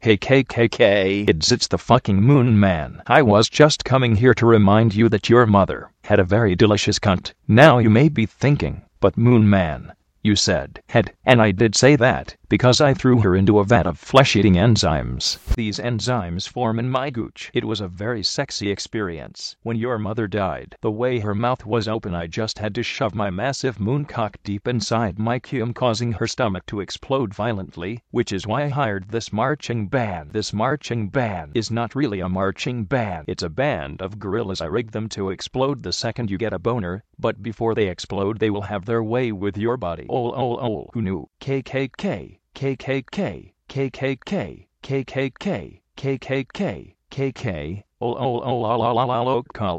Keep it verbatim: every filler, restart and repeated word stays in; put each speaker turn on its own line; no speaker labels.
Hey K K K kids, it's the fucking Moon Man. I was just coming here to remind you that your mother had a very delicious cunt. Now you may be thinking, but Moon Man, you said had, and I did say that, because I threw her into a vat of flesh-eating enzymes. These enzymes form in my gooch. It was a very sexy experience. When your mother died, the way her mouth was open, I just had to shove my massive moon cock deep inside my cum, causing her stomach to explode violently, which is why I hired this marching band. This marching band is not really a marching band. It's a band of gorillas. I rigged them to explode the second you get a boner, but before they explode they will have their way with your body. Oh, oh, oh, who knew? K K K. K K K, K K K, K K K, K K K, K K, oh oh oh la la la la local.